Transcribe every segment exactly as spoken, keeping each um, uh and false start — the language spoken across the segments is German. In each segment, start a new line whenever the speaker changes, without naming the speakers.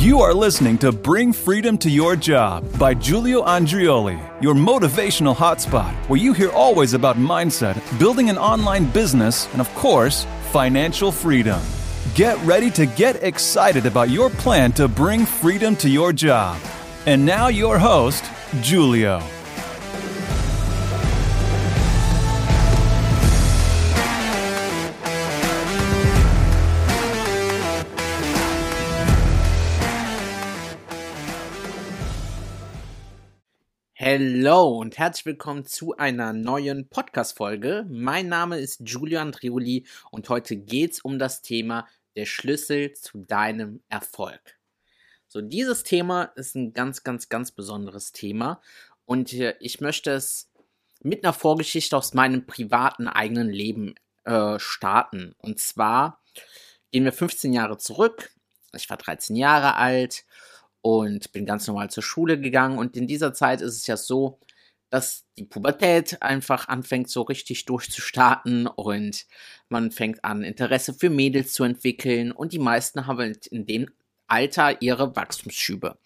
You are listening to Bring Freedom to Your Job by Giulio Andreoli, your motivational hotspot, where you hear always about mindset, building an online business, and of course, financial freedom. Get ready to get excited about your plan to bring freedom to your job. And now your host, Giulio.
Hallo und herzlich willkommen zu einer neuen Podcast-Folge. Mein Name ist Giulio Andreoli und heute geht es um das Thema der Schlüssel zu deinem Erfolg. So, dieses Thema ist ein ganz, ganz, ganz besonderes Thema und ich möchte es mit einer Vorgeschichte aus meinem privaten eigenen Leben äh, starten. Und zwar gehen wir fünfzehn Jahre zurück. Ich war dreizehn Jahre alt und bin ganz normal zur Schule gegangen. Und in dieser Zeit ist es ja so, dass die Pubertät einfach anfängt so richtig durchzustarten und man fängt an, Interesse für Mädels zu entwickeln. Und die meisten haben halt in dem Alter ihre Wachstumsschübe.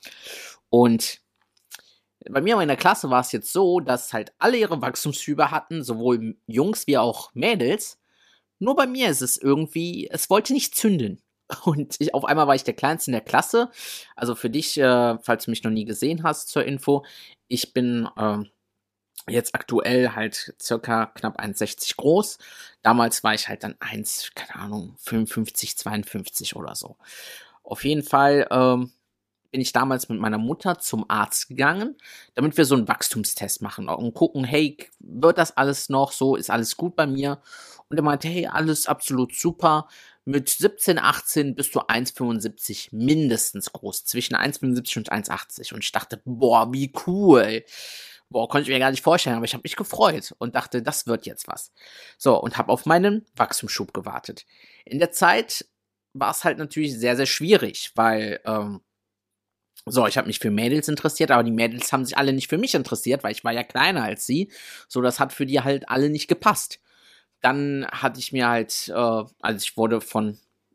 Und bei mir in der Klasse war es jetzt so, dass halt alle ihre Wachstumsschübe hatten, sowohl Jungs wie auch Mädels. Nur bei mir ist es irgendwie, es wollte nicht zünden. Und ich, auf einmal war ich der Kleinste in der Klasse. Also für dich, äh, falls du mich noch nie gesehen hast, zur Info, ich bin äh, jetzt aktuell halt circa knapp eins Komma sechzig groß. Damals war ich halt dann eins, keine Ahnung, fünfundfünfzig, zweiundfünfzig oder so. Auf jeden Fall ähm, bin ich damals mit meiner Mutter zum Arzt gegangen, damit wir so einen Wachstumstest machen und gucken, hey, wird das alles noch so, ist alles gut bei mir? Und er meinte, hey, alles absolut super. Mit siebzehn, achtzehn bist du eins Komma fünfundsiebzig mindestens groß, zwischen eins Komma fünfundsiebzig und eins Komma achtzig. Und ich dachte, boah, wie cool. Boah, konnte ich mir gar nicht vorstellen, aber ich habe mich gefreut und dachte, das wird jetzt was. So, und habe auf meinen Wachstumsschub gewartet. In der Zeit war es halt natürlich sehr, sehr schwierig, weil, ähm, so, ich habe mich für Mädels interessiert, aber die Mädels haben sich alle nicht für mich interessiert, weil ich war ja kleiner als sie. So, das hat für die halt alle nicht gepasst. Dann hatte ich mir halt, äh, also ich wurde von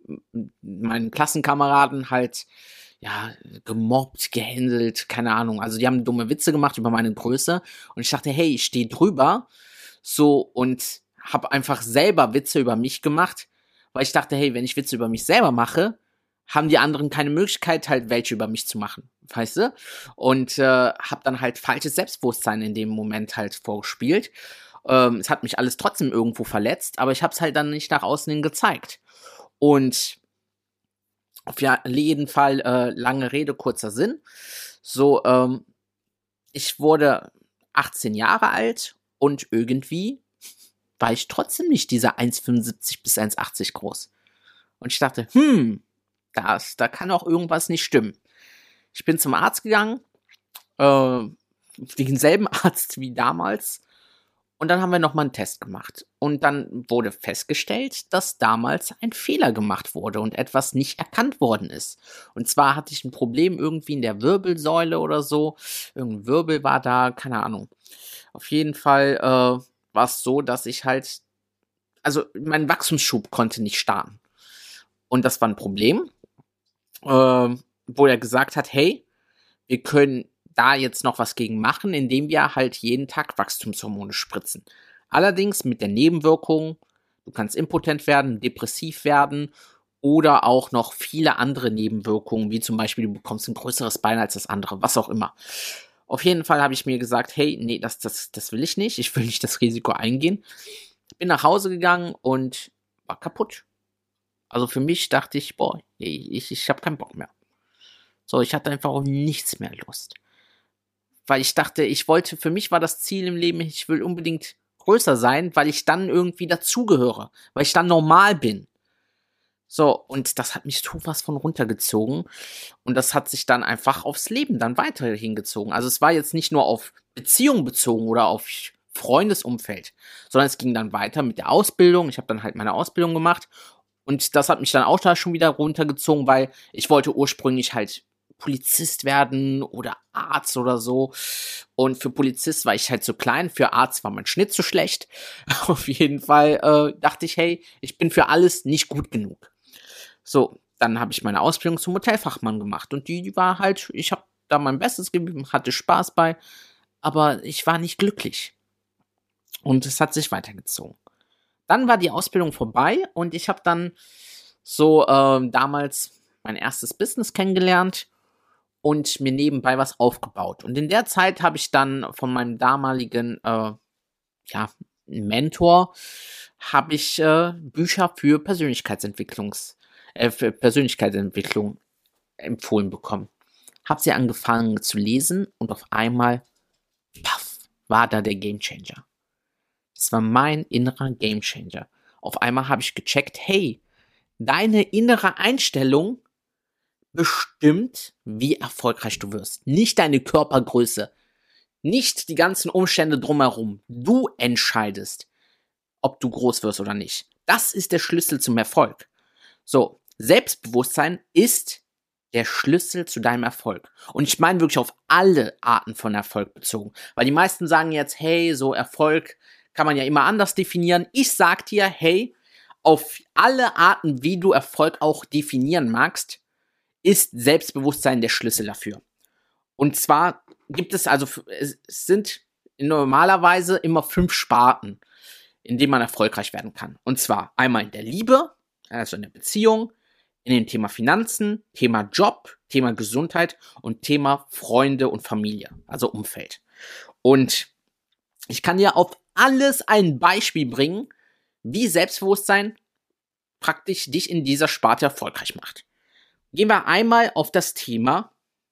meinen Klassenkameraden halt, ja, gemobbt, gehänselt, keine Ahnung. Also die haben dumme Witze gemacht über meine Größe und ich dachte, hey, ich stehe drüber, so, und habe einfach selber Witze über mich gemacht, weil ich dachte, hey, wenn ich Witze über mich selber mache, haben die anderen keine Möglichkeit, halt welche über mich zu machen, weißt du? Und äh, habe dann halt falsches Selbstbewusstsein in dem Moment halt vorgespielt. Ähm, es hat mich alles trotzdem irgendwo verletzt, aber ich habe es halt dann nicht nach außen hin gezeigt. Und auf jeden Fall, äh, lange Rede, kurzer Sinn. So, ähm, ich wurde achtzehn Jahre alt und irgendwie war ich trotzdem nicht dieser eins Komma fünfundsiebzig bis eins Komma achtzig groß. Und ich dachte, hm, das, da kann auch irgendwas nicht stimmen. Ich bin zum Arzt gegangen, äh, denselben Arzt wie damals. Und dann haben wir nochmal einen Test gemacht. Und dann wurde festgestellt, dass damals ein Fehler gemacht wurde und etwas nicht erkannt worden ist. Und zwar hatte ich ein Problem irgendwie in der Wirbelsäule oder so. Irgendein Wirbel war da, keine Ahnung. Auf jeden Fall äh, war es so, dass ich halt, also mein Wachstumsschub konnte nicht starten. Und das war ein Problem, äh, wo er gesagt hat, hey, wir können da jetzt noch was gegen machen, indem wir halt jeden Tag Wachstumshormone spritzen. Allerdings mit der Nebenwirkung, du kannst impotent werden, depressiv werden oder auch noch viele andere Nebenwirkungen, wie zum Beispiel du bekommst ein größeres Bein als das andere, was auch immer. Auf jeden Fall habe ich mir gesagt, hey, nee, das, das, das will ich nicht, ich will nicht das Risiko eingehen. Bin nach Hause gegangen und war kaputt. Also für mich dachte ich, boah, ich, ich habe keinen Bock mehr. So, ich hatte einfach auf nichts mehr Lust. Weil ich dachte, ich wollte, für mich war das Ziel im Leben, ich will unbedingt größer sein, weil ich dann irgendwie dazugehöre, weil ich dann normal bin. So, und das hat mich sowas von runtergezogen und das hat sich dann einfach aufs Leben dann weiterhin gezogen. Also es war jetzt nicht nur auf Beziehung bezogen oder auf Freundesumfeld, sondern es ging dann weiter mit der Ausbildung. Ich habe dann halt meine Ausbildung gemacht und das hat mich dann auch da schon wieder runtergezogen, weil ich wollte ursprünglich halt Polizist werden oder Arzt oder so. Und für Polizist war ich halt zu klein, für Arzt war mein Schnitt zu schlecht. Auf jeden Fall äh, dachte ich, hey, ich bin für alles nicht gut genug. So, dann habe ich meine Ausbildung zum Hotelfachmann gemacht und die, die war halt, ich habe da mein Bestes gegeben, hatte Spaß bei, aber ich war nicht glücklich. Und es hat sich weitergezogen. Dann war die Ausbildung vorbei und ich habe dann so äh, damals mein erstes Business kennengelernt und mir nebenbei was aufgebaut. Und in der Zeit habe ich dann von meinem damaligen äh, ja, Mentor habe ich äh, Bücher für Persönlichkeitsentwicklungs äh, für Persönlichkeitsentwicklung empfohlen bekommen. Habe sie angefangen zu lesen und auf einmal, paff, war da der Gamechanger. Das war mein innerer Gamechanger. Auf einmal habe ich gecheckt, hey, deine innere Einstellung bestimmt, wie erfolgreich du wirst. Nicht deine Körpergröße, nicht die ganzen Umstände drumherum. Du entscheidest, ob du groß wirst oder nicht. Das ist der Schlüssel zum Erfolg. So, Selbstbewusstsein ist der Schlüssel zu deinem Erfolg. Und ich meine wirklich auf alle Arten von Erfolg bezogen. Weil die meisten sagen jetzt, hey, so Erfolg kann man ja immer anders definieren. Ich sag dir, hey, auf alle Arten, wie du Erfolg auch definieren magst, ist Selbstbewusstsein der Schlüssel dafür. Und zwar gibt es also, es sind normalerweise immer fünf Sparten, in denen man erfolgreich werden kann. Und zwar einmal in der Liebe, also in der Beziehung, in dem Thema Finanzen, Thema Job, Thema Gesundheit und Thema Freunde und Familie, also Umfeld. Und ich kann dir auf alles ein Beispiel bringen, wie Selbstbewusstsein praktisch dich in dieser Sparte erfolgreich macht. Gehen wir einmal auf das Thema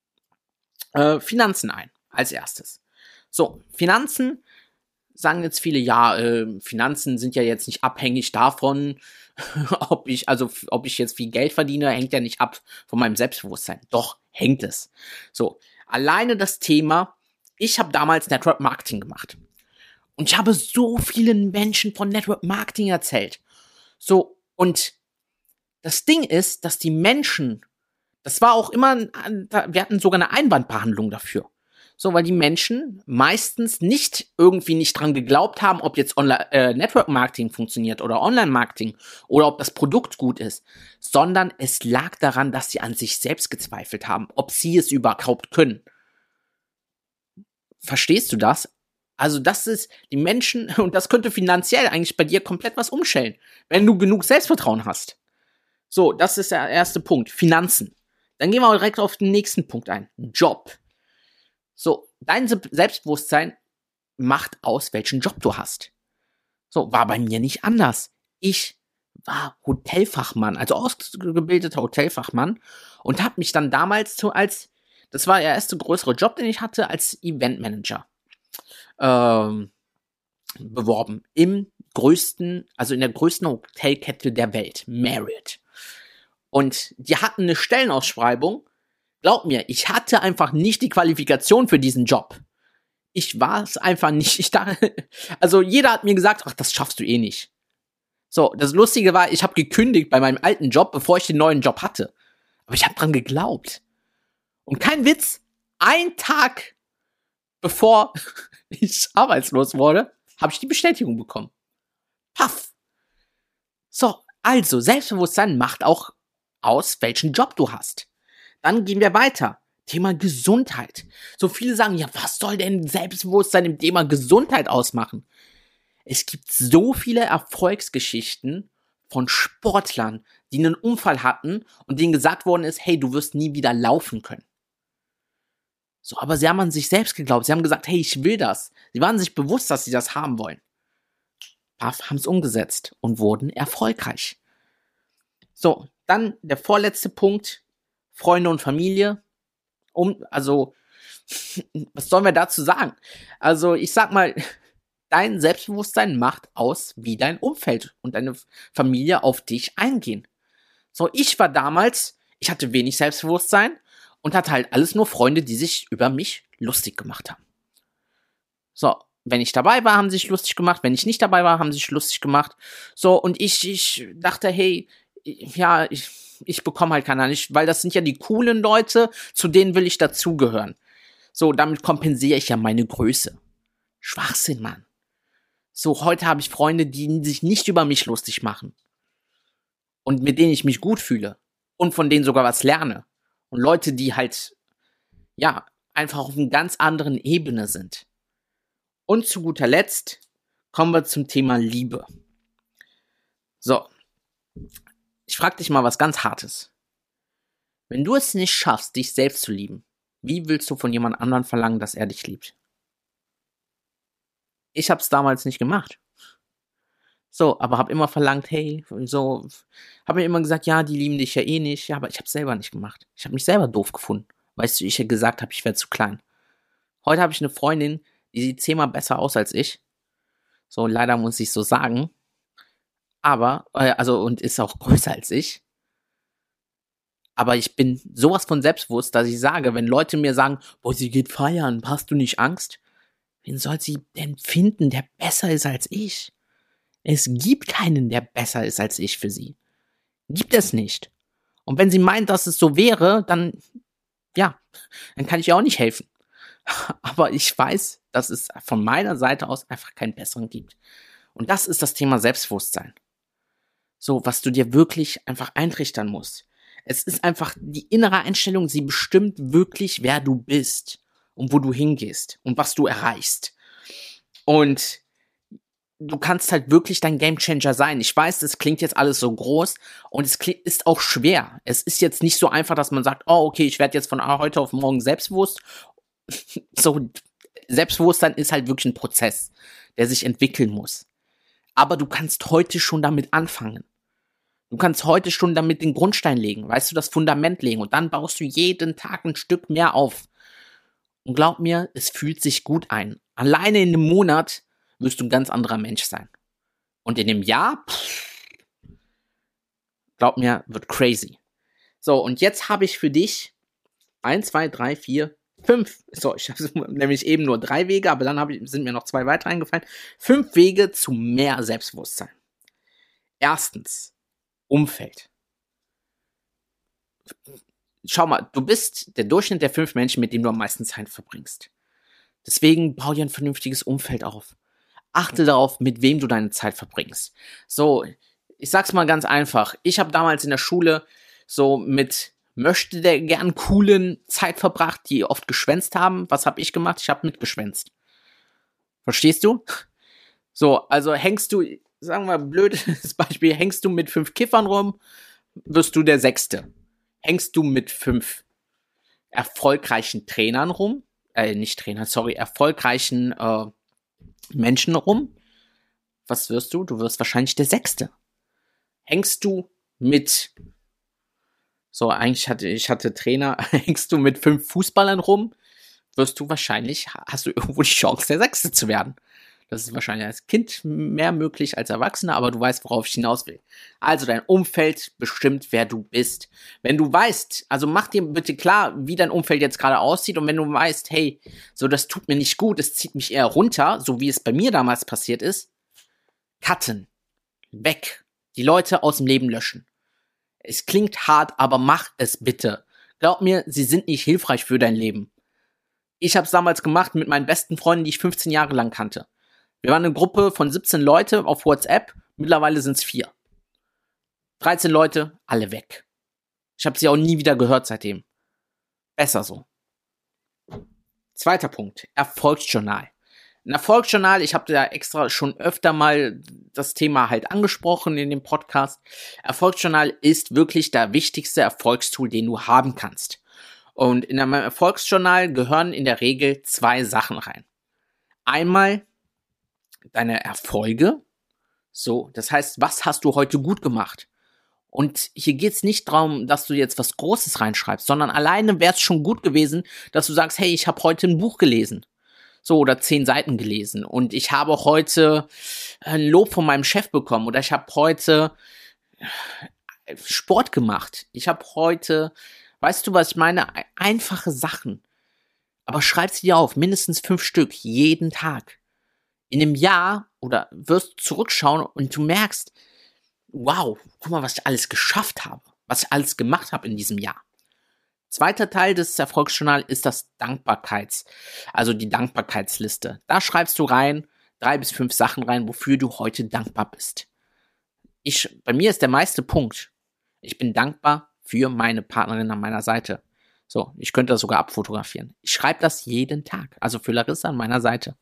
äh, Finanzen ein, als erstes. So, Finanzen, sagen jetzt viele, ja, äh, Finanzen sind ja jetzt nicht abhängig davon, ob ich, also ob ich jetzt viel Geld verdiene, hängt ja nicht ab von meinem Selbstbewusstsein. Doch, hängt es. So, alleine das Thema, ich habe damals Network Marketing gemacht. Und ich habe so vielen Menschen von Network Marketing erzählt. So, und das Ding ist, dass die Menschen, das war auch immer, wir hatten sogar eine Einwandbehandlung dafür. So, weil die Menschen meistens nicht irgendwie nicht dran geglaubt haben, ob jetzt Online, äh, Network Marketing funktioniert oder Online Marketing oder ob das Produkt gut ist, sondern es lag daran, dass sie an sich selbst gezweifelt haben, ob sie es überhaupt können. Verstehst du das? Also das ist, die Menschen, und das könnte finanziell eigentlich bei dir komplett was umstellen, wenn du genug Selbstvertrauen hast. So, das ist der erste Punkt, Finanzen. Dann gehen wir direkt auf den nächsten Punkt ein, Job. So, dein Selbstbewusstsein macht aus, welchen Job du hast. So, war bei mir nicht anders. Ich war Hotelfachmann, also ausgebildeter Hotelfachmann und habe mich dann damals so als, das war der erste größere Job, den ich hatte, als Eventmanager ähm, beworben. Im größten, also in der größten Hotelkette der Welt, Marriott. Und die hatten eine Stellenausschreibung. Glaub mir, ich hatte einfach nicht die Qualifikation für diesen Job. Ich war es einfach nicht. Ich dachte, also jeder hat mir gesagt, ach, das schaffst du eh nicht. So, das Lustige war, ich habe gekündigt bei meinem alten Job, bevor ich den neuen Job hatte. Aber ich habe dran geglaubt. Und kein Witz, ein Tag bevor ich arbeitslos wurde, habe ich die Bestätigung bekommen. Paff. So, also, Selbstbewusstsein macht auch aus, welchen Job du hast. Dann gehen wir weiter. Thema Gesundheit. So viele sagen, ja, was soll denn Selbstbewusstsein im Thema Gesundheit ausmachen? Es gibt so viele Erfolgsgeschichten von Sportlern, die einen Unfall hatten und denen gesagt worden ist, hey, du wirst nie wieder laufen können. So, aber sie haben an sich selbst geglaubt. Sie haben gesagt, hey, ich will das. Sie waren sich bewusst, dass sie das haben wollen. Paff, haben es umgesetzt und wurden erfolgreich. So, dann der vorletzte Punkt. Freunde und Familie. Um, also, was sollen wir dazu sagen? Also, ich sag mal, dein Selbstbewusstsein macht aus, wie dein Umfeld und deine Familie auf dich eingehen. So, ich war damals, ich hatte wenig Selbstbewusstsein und hatte halt alles nur Freunde, die sich über mich lustig gemacht haben. So, wenn ich dabei war, haben sie sich lustig gemacht. Wenn ich nicht dabei war, haben sie sich lustig gemacht. So, und ich, ich dachte, hey, ja, ich, ich bekomme halt keiner nicht, weil das sind ja die coolen Leute, zu denen will ich dazugehören. So, damit kompensiere ich ja meine Größe. Schwachsinn, Mann. So, heute habe ich Freunde, die sich nicht über mich lustig machen. Und mit denen ich mich gut fühle. und von denen sogar was lerne. Und Leute, die halt, ja, einfach auf einer ganz anderen Ebene sind. Und zu guter Letzt kommen wir zum Thema Liebe. So, ich frage dich mal was ganz Hartes. Wenn du es nicht schaffst, dich selbst zu lieben, wie willst du von jemand anderem verlangen, dass er dich liebt? Ich habe es damals nicht gemacht. So, aber habe immer verlangt, hey, so, habe mir immer gesagt, ja, die lieben dich ja eh nicht, ja, aber ich habe es selber nicht gemacht. Ich habe mich selber doof gefunden, weißt du, ich ja gesagt habe, ich werde zu klein. Heute habe ich eine Freundin, die sieht zehnmal besser aus als ich. So, leider muss ich so sagen. Aber, äh, also, und ist auch größer als ich. Aber ich bin sowas von selbstbewusst, dass ich sage, wenn Leute mir sagen, boah, sie geht feiern, hast du nicht Angst? Wen soll sie denn finden, der besser ist als ich? Es gibt keinen, der besser ist als ich für sie. Gibt es nicht. Und wenn sie meint, dass es so wäre, dann, ja, dann kann ich ihr auch nicht helfen. Aber ich weiß, dass es von meiner Seite aus einfach keinen besseren gibt. Und das ist das Thema Selbstbewusstsein. So, was du dir wirklich einfach eintrichtern musst. Es ist einfach die innere Einstellung, sie bestimmt wirklich, wer du bist und wo du hingehst und was du erreichst. Und du kannst halt wirklich dein Gamechanger sein. Ich weiß, das klingt jetzt alles so groß und es ist auch schwer. Es ist jetzt nicht so einfach, dass man sagt, oh, okay, ich werde jetzt von heute auf morgen selbstbewusst. So, Selbstbewusstsein ist halt wirklich ein Prozess, der sich entwickeln muss. Aber du kannst heute schon damit anfangen. Du kannst heute schon damit den Grundstein legen, weißt du, das Fundament legen und dann baust du jeden Tag ein Stück mehr auf. Und glaub mir, es fühlt sich gut ein. Alleine in einem Monat wirst du ein ganz anderer Mensch sein. Und in einem Jahr, pff, glaub mir, wird crazy. So, und jetzt habe ich für dich eins, zwei, drei, vier, fünf. So, ich habe nämlich eben nur drei Wege, aber dann hab ich, sind mir noch zwei weitere eingefallen. Fünf Wege zu mehr Selbstbewusstsein. Erstens, Umfeld. Schau mal, du bist der Durchschnitt der fünf Menschen, mit denen du am meisten Zeit verbringst. Deswegen bau dir ein vernünftiges Umfeld auf. Achte darauf, mit wem du deine Zeit verbringst. So, ich sag's mal ganz einfach. Ich habe damals in der Schule so mit möchte der gern coolen Zeit verbracht, die oft geschwänzt haben. Was habe ich gemacht? Ich habe mitgeschwänzt. Verstehst du? So, also hängst du, sagen wir mal blödes Beispiel, hängst du mit fünf Kiffern rum, wirst du der Sechste. Hängst du mit fünf erfolgreichen Trainern rum, äh, nicht Trainer, sorry, erfolgreichen äh, Menschen rum, was wirst du? Du wirst wahrscheinlich der Sechste. Hängst du mit, so eigentlich hatte ich hatte Trainer, hängst du mit fünf Fußballern rum, wirst du wahrscheinlich, hast du irgendwo die Chance, der Sechste zu werden. Das ist wahrscheinlich als Kind mehr möglich als Erwachsener, aber du weißt, worauf ich hinaus will. Also dein Umfeld bestimmt, wer du bist. Wenn du weißt, also mach dir bitte klar, wie dein Umfeld jetzt gerade aussieht und wenn du weißt, hey, so das tut mir nicht gut, es zieht mich eher runter, so wie es bei mir damals passiert ist, cutten, weg, die Leute aus dem Leben löschen. Es klingt hart, aber mach es bitte. Glaub mir, sie sind nicht hilfreich für dein Leben. Ich habe es damals gemacht mit meinen besten Freunden, die ich fünfzehn Jahre lang kannte. Wir waren eine Gruppe von siebzehn Leute auf WhatsApp. Mittlerweile sind es vier. dreizehn Leute, alle weg. Ich habe sie auch nie wieder gehört seitdem. Besser so. Zweiter Punkt. Erfolgsjournal. Ein Erfolgsjournal, ich habe da extra schon öfter mal das Thema halt angesprochen in dem Podcast. Erfolgsjournal ist wirklich der wichtigste Erfolgstool, den du haben kannst. Und in einem Erfolgsjournal gehören in der Regel zwei Sachen rein. Einmal deine Erfolge. So, das heißt, was hast du heute gut gemacht? Und hier geht's nicht darum, dass du jetzt was Großes reinschreibst, sondern alleine wäre es schon gut gewesen, dass du sagst, hey, ich habe heute ein Buch gelesen. So, oder zehn Seiten gelesen. Und ich habe heute ein Lob von meinem Chef bekommen. Oder ich habe heute Sport gemacht. Ich habe heute, weißt du, was ich meine? Einfache Sachen. Aber schreib sie dir auf, mindestens fünf Stück, jeden Tag. In einem Jahr oder wirst du zurückschauen und du merkst, wow, guck mal, was ich alles geschafft habe, was ich alles gemacht habe in diesem Jahr. Zweiter Teil des Erfolgsjournals ist das Dankbarkeits, also die Dankbarkeitsliste. Da schreibst du rein, drei bis fünf Sachen rein, wofür du heute dankbar bist. Ich, bei mir ist der meiste Punkt, ich bin dankbar für meine Partnerin an meiner Seite. So, ich könnte das sogar abfotografieren. Ich schreibe das jeden Tag. Also für Larissa an meiner Seite.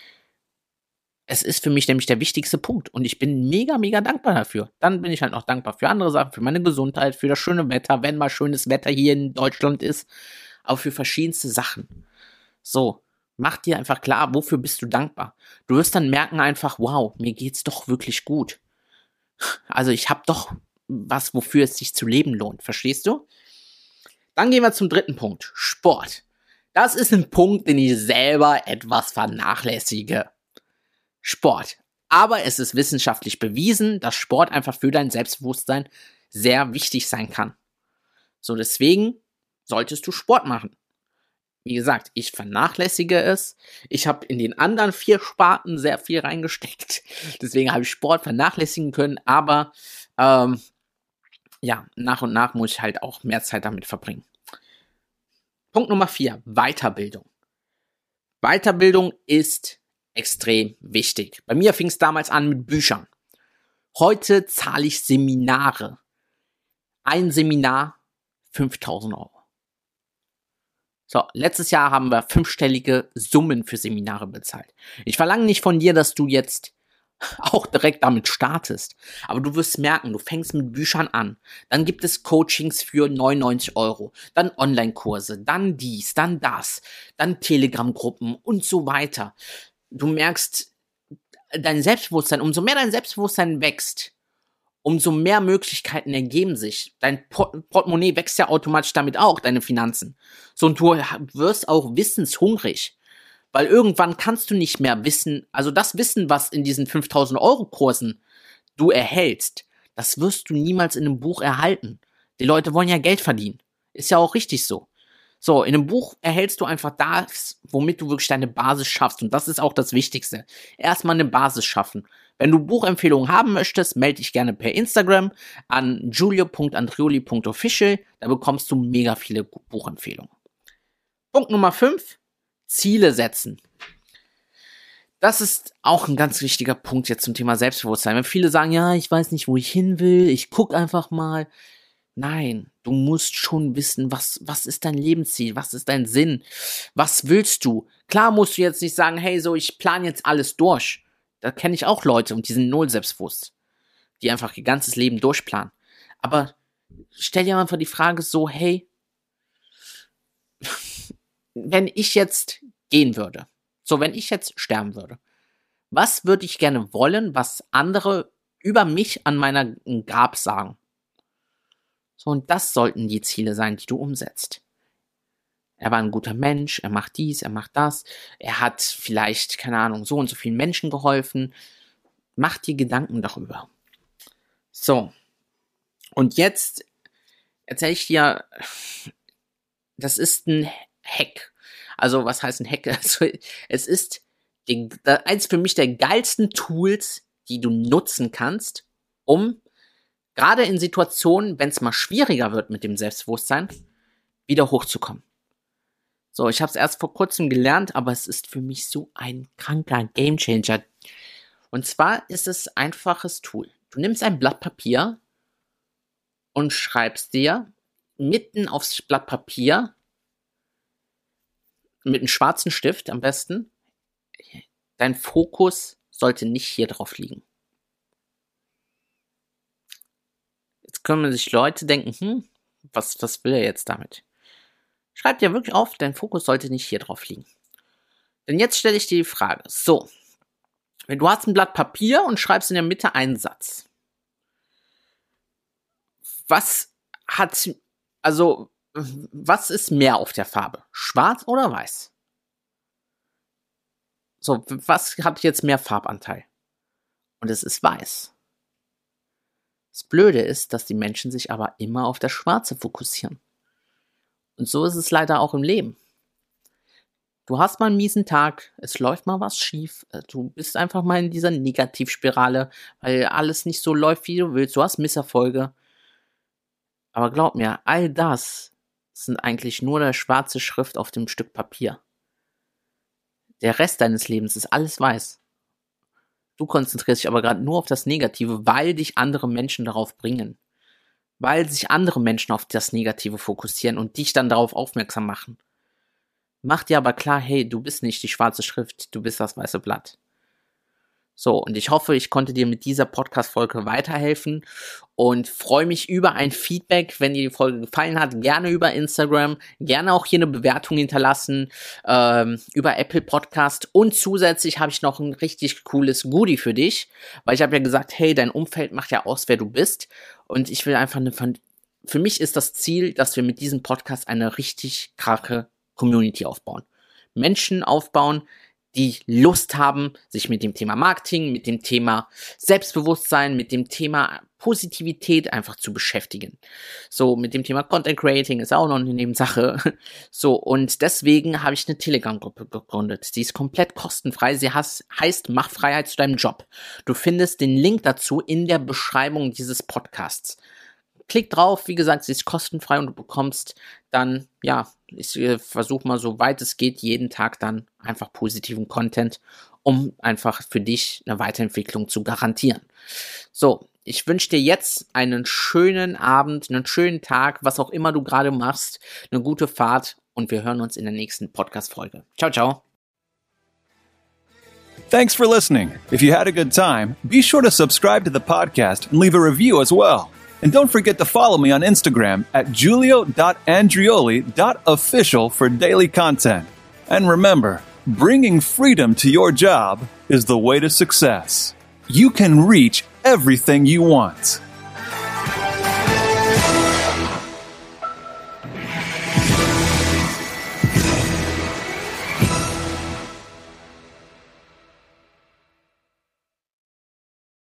Es ist für mich nämlich der wichtigste Punkt. Und ich bin mega, mega dankbar dafür. Dann bin ich halt noch dankbar für andere Sachen, für meine Gesundheit, für das schöne Wetter, wenn mal schönes Wetter hier in Deutschland ist. Aber für verschiedenste Sachen. So, mach dir einfach klar, wofür bist du dankbar. Du wirst dann merken einfach, wow, mir geht's doch wirklich gut. Also ich habe doch was, wofür es sich zu leben lohnt. Verstehst du? Dann gehen wir zum dritten Punkt. Sport. Das ist ein Punkt, den ich selber etwas vernachlässige. Sport. Aber es ist wissenschaftlich bewiesen, dass Sport einfach für dein Selbstbewusstsein sehr wichtig sein kann. So, deswegen solltest du Sport machen. Wie gesagt, ich vernachlässige es. Ich habe in den anderen vier Sparten sehr viel reingesteckt. Deswegen habe ich Sport vernachlässigen können. Aber ähm, ja, nach und nach muss ich halt auch mehr Zeit damit verbringen. Punkt Nummer vier. Weiterbildung. Weiterbildung ist extrem wichtig. Bei mir fing es damals an mit Büchern. Heute zahle ich Seminare. Ein Seminar fünftausend Euro. So, letztes Jahr haben wir fünfstellige Summen für Seminare bezahlt. Ich verlange nicht von dir, dass du jetzt auch direkt damit startest. Aber du wirst merken, du fängst mit Büchern an. Dann gibt es Coachings für neunundneunzig Euro. Dann Online-Kurse. Dann dies, dann das. Dann Telegram-Gruppen und so weiter. Du merkst, dein Selbstbewusstsein, umso mehr dein Selbstbewusstsein wächst, umso mehr Möglichkeiten ergeben sich. Dein Port- Portemonnaie wächst ja automatisch damit auch, deine Finanzen. So, und du wirst auch wissenshungrig. Weil irgendwann kannst du nicht mehr wissen, also das Wissen, was in diesen fünftausend Euro Kursen du erhältst, das wirst du niemals in einem Buch erhalten. Die Leute wollen ja Geld verdienen. Ist ja auch richtig so. So, in einem Buch erhältst du einfach das, womit du wirklich deine Basis schaffst. Und das ist auch das Wichtigste. Erstmal eine Basis schaffen. Wenn du Buchempfehlungen haben möchtest, melde dich gerne per Instagram an giulio punkt andrioli punkt official. Da bekommst du mega viele Buchempfehlungen. Punkt Nummer fünf. Ziele setzen. Das ist auch ein ganz wichtiger Punkt jetzt zum Thema Selbstbewusstsein. Wenn viele sagen, ja, ich weiß nicht, wo ich hin will, ich guck einfach mal. Nein, du musst schon wissen, was, was ist dein Lebensziel, was ist dein Sinn, was willst du? Klar musst du jetzt nicht sagen, hey, so, ich plane jetzt alles durch. Da kenne ich auch Leute und die sind null selbstbewusst, die einfach ihr ganzes Leben durchplanen. Aber stell dir einfach die Frage so, hey, wenn ich jetzt gehen würde, so wenn ich jetzt sterben würde, was würde ich gerne wollen, was andere über mich an meiner Grab sagen? So, und das sollten die Ziele sein, die du umsetzt. Er war ein guter Mensch, er macht dies, er macht das, er hat vielleicht, keine Ahnung, so und so vielen Menschen geholfen. Mach dir Gedanken darüber. So, und jetzt erzähle ich dir, das ist ein Hack. Also, was heißt ein Hack? Also, es ist die, eins für mich der geilsten Tools, die du nutzen kannst, um gerade in Situationen, wenn es mal schwieriger wird mit dem Selbstbewusstsein, wieder hochzukommen. So, ich habe es erst vor kurzem gelernt, aber es ist für mich so ein kranker Gamechanger. Und zwar ist es ein einfaches Tool. Du nimmst ein Blatt Papier und schreibst dir mitten aufs Blatt Papier mit einem schwarzen Stift am besten, dein Fokus sollte nicht hier drauf liegen. Jetzt können sich Leute denken, hm, was, was will er jetzt damit? Schreib dir wirklich auf, dein Fokus sollte nicht hier drauf liegen. Denn jetzt stelle ich dir die Frage, so, wenn du hast ein Blatt Papier und schreibst in der Mitte einen Satz. Was hat, also, was ist mehr auf der Farbe? Schwarz oder weiß? So, was hat jetzt mehr Farbanteil? Und es ist weiß. Das Blöde ist, dass die Menschen sich aber immer auf das Schwarze fokussieren. Und so ist es leider auch im Leben. Du hast mal einen miesen Tag, es läuft mal was schief, du bist einfach mal in dieser Negativspirale, weil alles nicht so läuft, wie du willst, du hast Misserfolge. Aber glaub mir, all das sind eigentlich nur der schwarze Schrift auf dem Stück Papier. Der Rest deines Lebens ist alles weiß. Du konzentrierst dich aber gerade nur auf das Negative, weil dich andere Menschen darauf bringen. weil sich andere Menschen auf das Negative fokussieren und dich dann darauf aufmerksam machen. Mach dir aber klar, hey, du bist nicht die schwarze Schrift, du bist das weiße Blatt. So, und ich hoffe, ich konnte dir mit dieser Podcast-Folge weiterhelfen und freue mich über ein Feedback, wenn dir die Folge gefallen hat. Gerne über Instagram, gerne auch hier eine Bewertung hinterlassen, ähm, über Apple Podcast. Und zusätzlich habe ich noch ein richtig cooles Goodie für dich, weil ich habe ja gesagt, hey, dein Umfeld macht ja aus, wer du bist. Und ich will einfach eine, für mich ist das Ziel, dass wir mit diesem Podcast eine richtig kranke Community aufbauen. Menschen aufbauen, die Lust haben, sich mit dem Thema Marketing, mit dem Thema Selbstbewusstsein, mit dem Thema Positivität einfach zu beschäftigen. So, mit dem Thema Content Creating ist auch noch eine Nebensache. So, und deswegen habe ich eine Telegram-Gruppe gegründet. Die ist komplett kostenfrei. Sie has, heißt Mach Freiheit zu deinem Job. Du findest den Link dazu in der Beschreibung dieses Podcasts. Klick drauf, wie gesagt, sie ist kostenfrei und du bekommst dann, ja, ich äh, versuche mal so weit es geht, jeden Tag dann einfach positiven Content, um einfach für dich eine Weiterentwicklung zu garantieren. So, ich wünsche dir jetzt einen schönen Abend, einen schönen Tag, was auch immer du gerade machst, eine gute Fahrt und wir hören uns in der nächsten Podcast-Folge. Ciao, ciao.
Thanks for listening. If you had a good time, be sure to subscribe to the podcast and leave a review as well. And don't forget to follow me on Instagram at julio dot andrioli dot official for daily content. And remember, bringing freedom to your job is the way to success. You can reach everything you want.